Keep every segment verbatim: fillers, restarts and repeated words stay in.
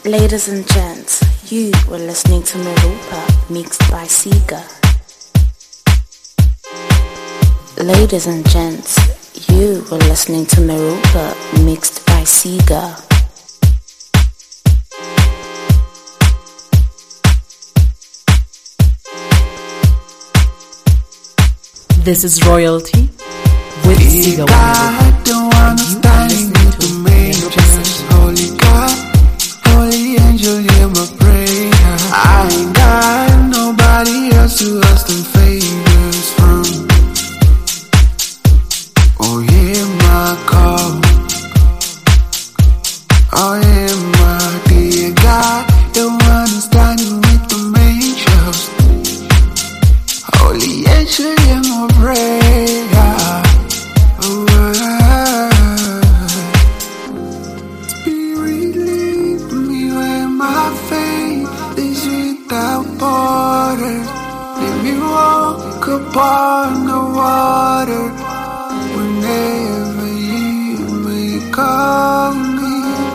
Ladies and gents, you were listening to Merupa mixed by Sega. Ladies and gents, you were listening to Merupa mixed by Sega. This is Royalty with Sega. God don't understand me to make just holy God, holy angel, hear my prayer. I ain't got nobody else to ask them favors from. Oh, hear my call. Oh, hear my dear God, don't understand me with the angels. Holy angel, hear my prayer. Spirit, lead me where my faith is without borders. Let me walk upon the water whenever you may call me.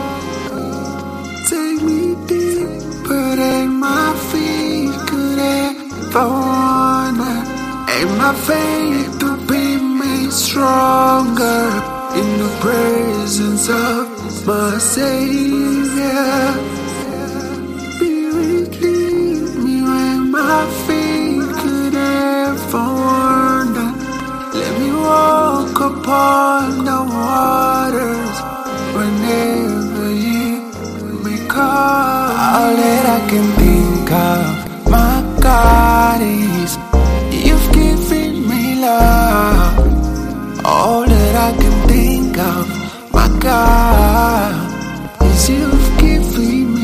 Take me deeper than my feet could ever wander, and my faith to be made stronger in the presence of my Savior. Spirit, lead me where my feet could ever wander. Let me walk upon the waters whenever you may call. All that I can think of, my God, is you've given me love. All that I can think of, my God, is you've given me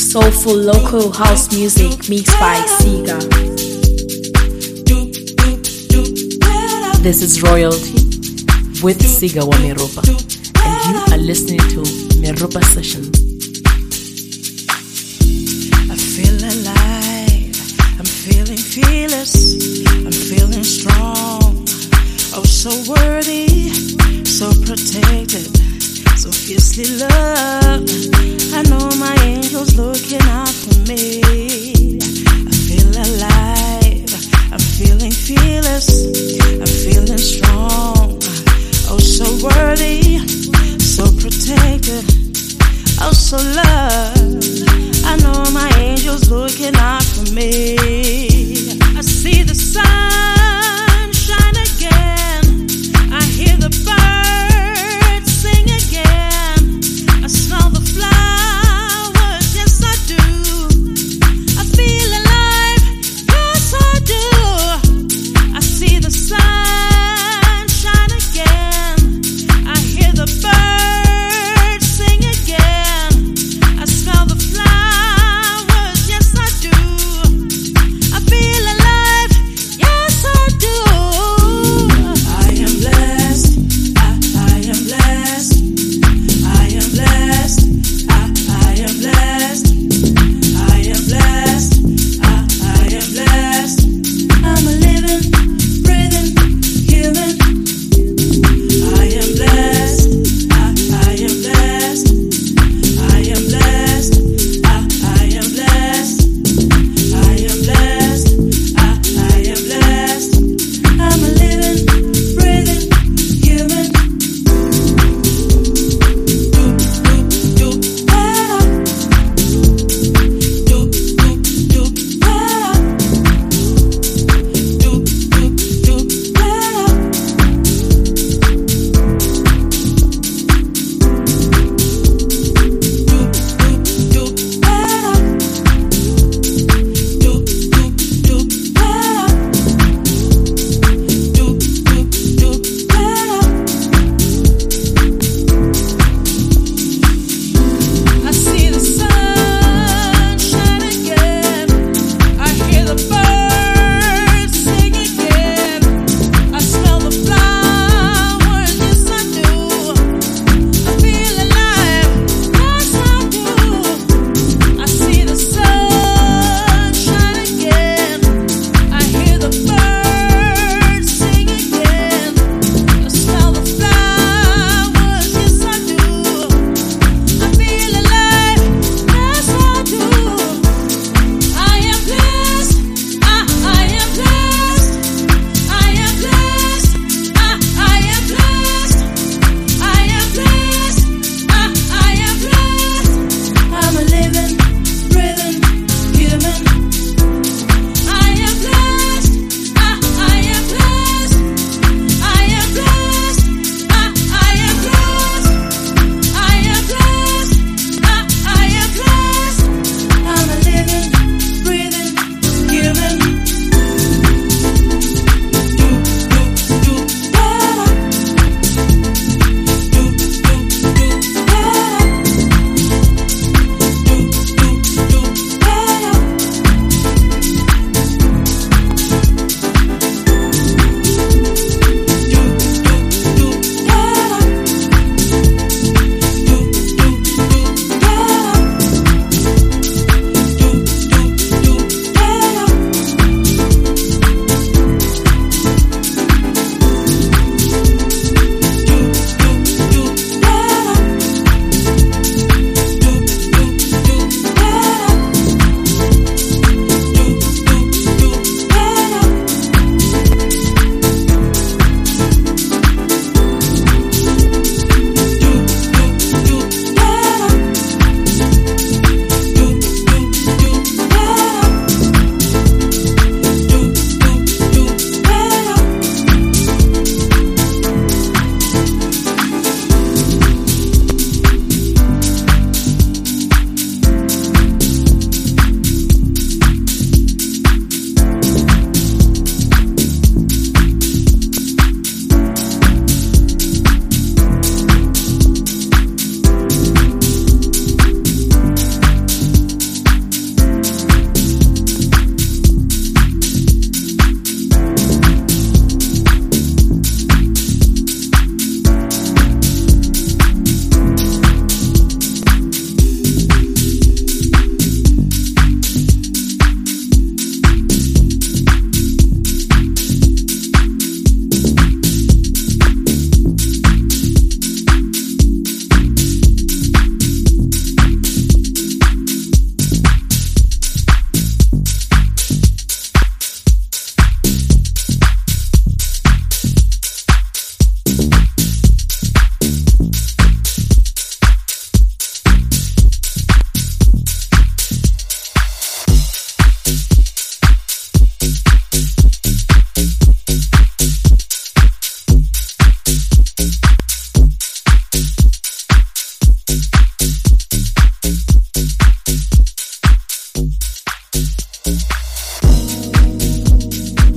Soulful local house music mixed by Siga. This is Royalty with Siga wa Meropa, and you are listening to Meropa Sessions. I feel alive, I'm feeling fearless, I'm feeling strong, oh so worthy, so protected, so fiercely loved. I know my angel's looking out for me. I feel alive, I'm feeling fearless, I'm feeling strong, oh so worthy, so protected, oh so loved. I know my angel's looking out for me. I see the sun shine again, I hear the birds sing again, I smell the flowers, yes I do, I feel alive, yes I do. I see the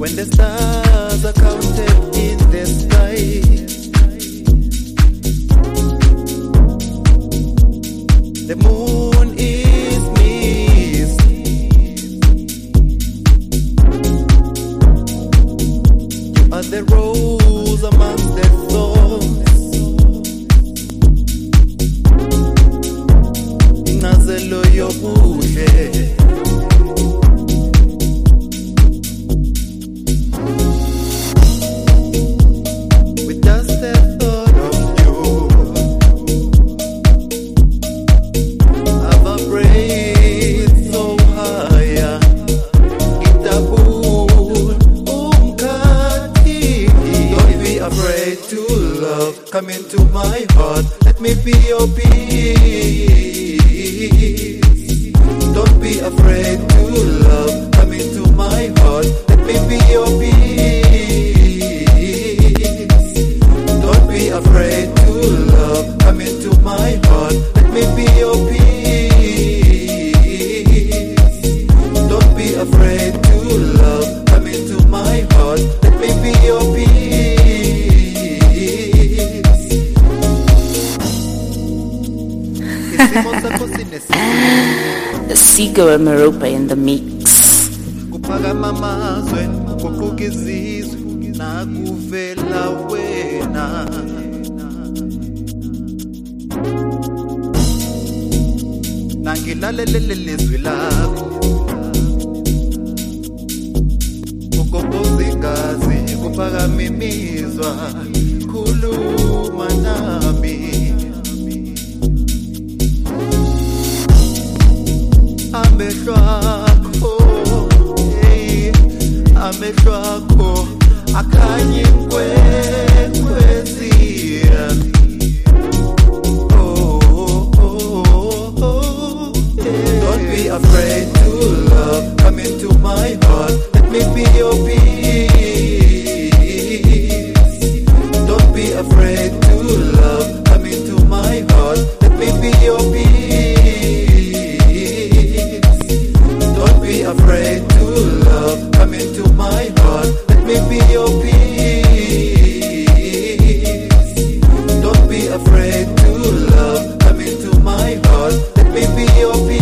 when the stars are counted in the sky. The moon is missed. You are the rose amongst the thorns. Ingazelo yobuhle. Come into my heart, let me be your peace. Don't be afraid to love. Come into my heart, let me be your peace. Don't be afraid to love. Come into my heart, let me be your peace. Don't be afraid to love. Come into my heart, let me be your peace. Sigo and Meropa in the mix. Kupagama mazwe kukukizizwe na kuvela wena. Nangilalelele lizwi lakho. Kukoboza ingazi kupagama imizwa khuluma nami. Amehlo akho, hey, amehlo akho akhanye kwekwezira. Oh, oh, oh, oh, yeah. Don't be afraid to love. Come into my heart, let me be your peace. Don't be afraid to love. Come into my heart, let me be your peace. Afraid to love, come into my heart, let me be your peace. Don't be afraid to love, come into my heart, let me be your peace.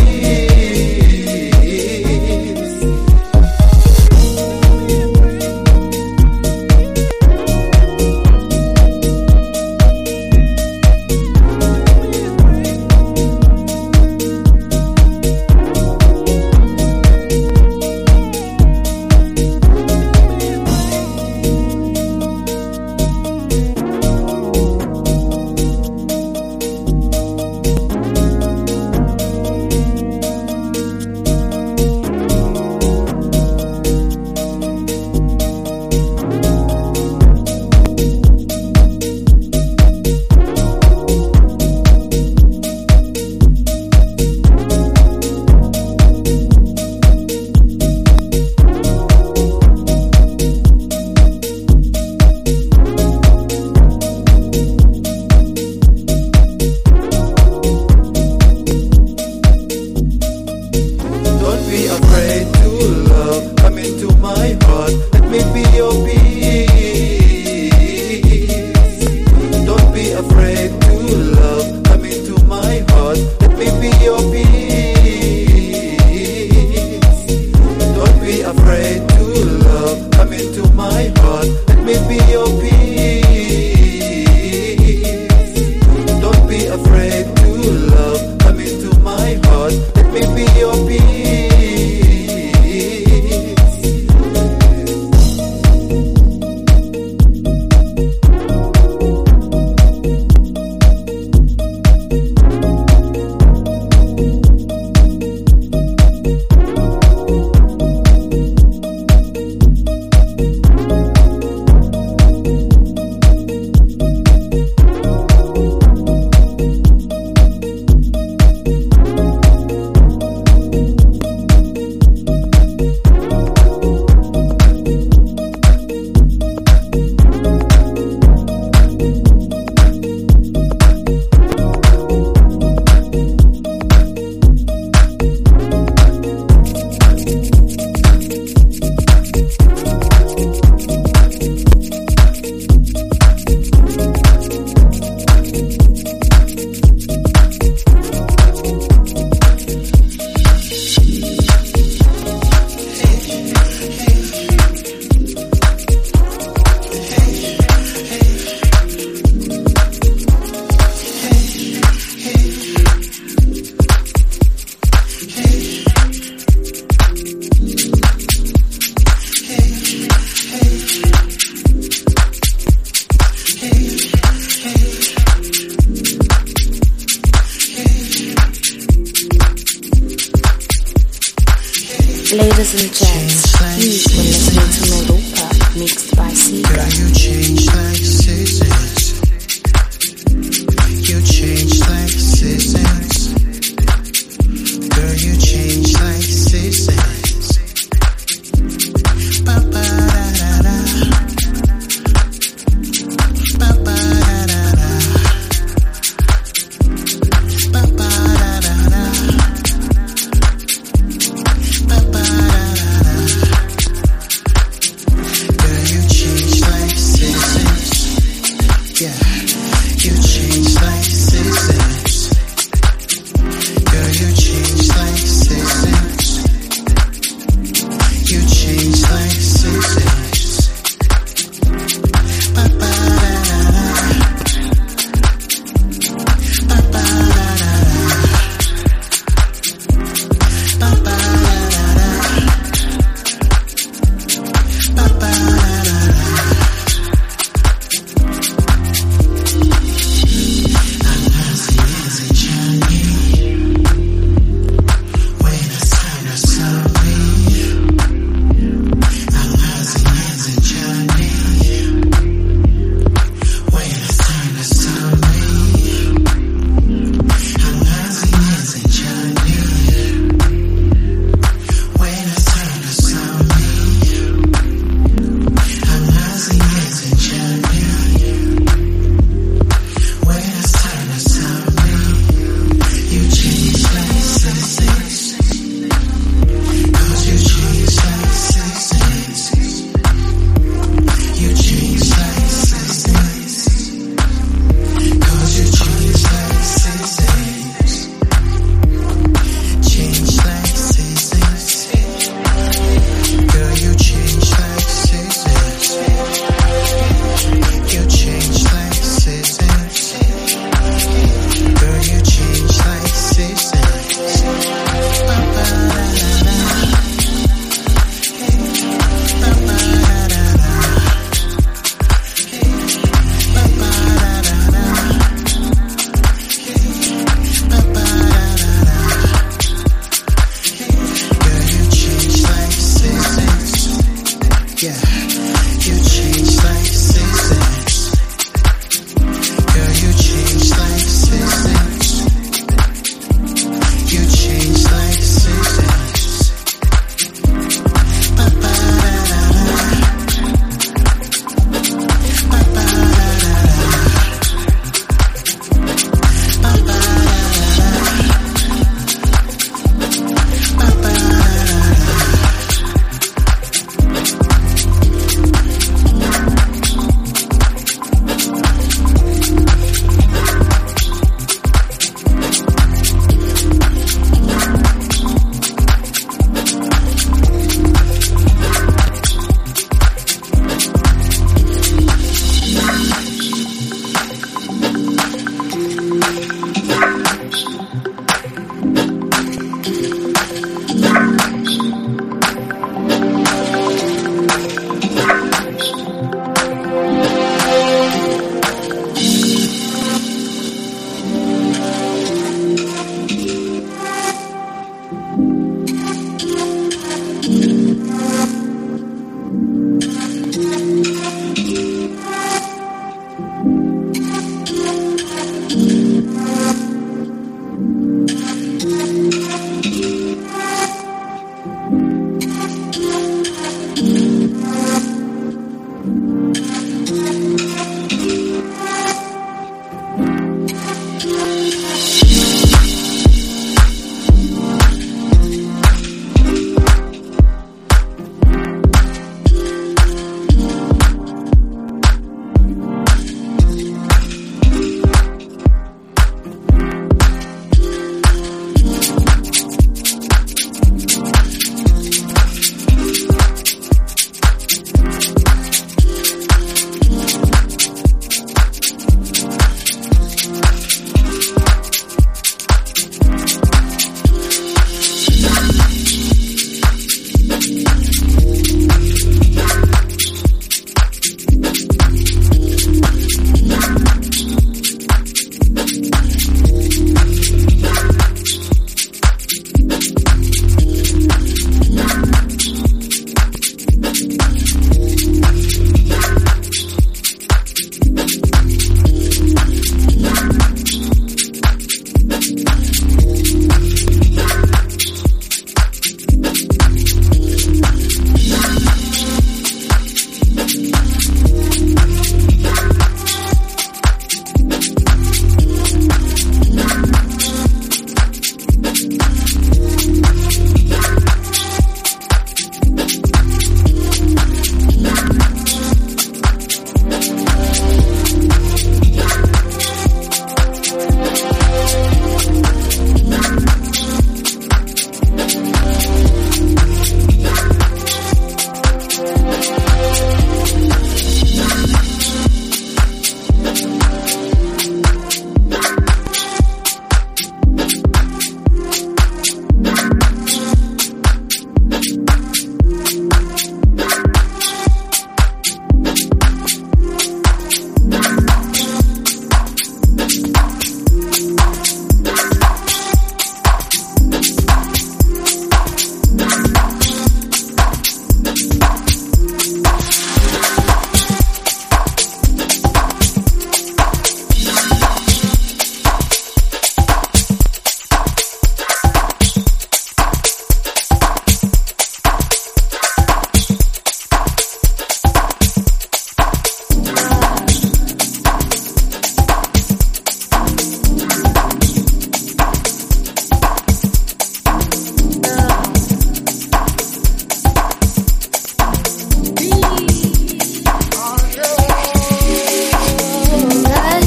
Ladies and gents,